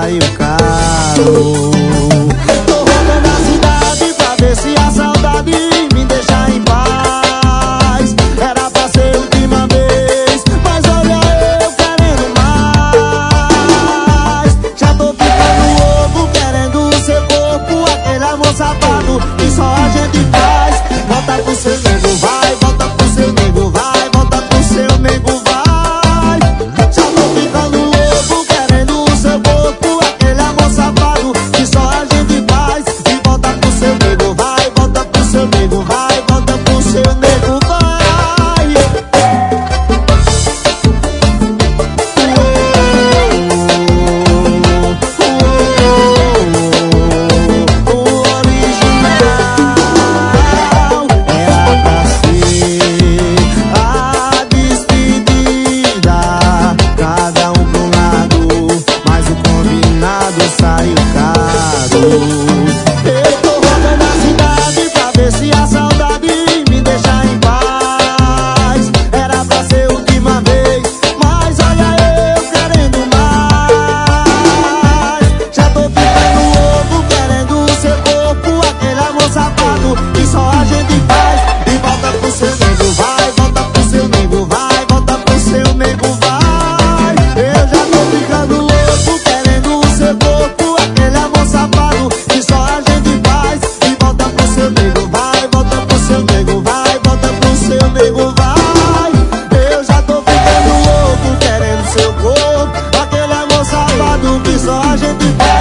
saiu caro. Tô rodando a cidade pra ver se a saudade me deixa em paz. Era pra ser a última vez, mas olha eu querendo mais. Já tô ficando louco querendo o seu corpo, aquele amor safado que só a gente faz. Volta pro seu nego, vai, volta pro seu nego, vai, volta pro seu nego, vai. Já tô ficando louco querendo o seu corpo, aquele amor safado que só a gente faz. E volta pro seu nego, vai, volta pro seu nego, vai, volta pro seu nego, vai. O original era pra ser a despedida, cada um pro lado, mas o combinado saiu caro. Eu tô rodando a cidade pra ver se a saudade me deixa em paz. Era pra ser a última vez, mas olha eu querendo mais. Já tô ficando louco querendo o seu corpo, aquele amor safado que só a gente faz. E volta pro seu nego, vai, volta pro seu nego, vai, volta pro seu nego, vai. Eu já tô ficando louco querendo o seu corpo, aquele amor safado que só a gente faz. E volta pro seu nego, vai, volta pro seu nego, vai, volta pro seu nego, vai. Eu já tô ficando louco querendo seu corpo, aquele amor safado que só a gente faz.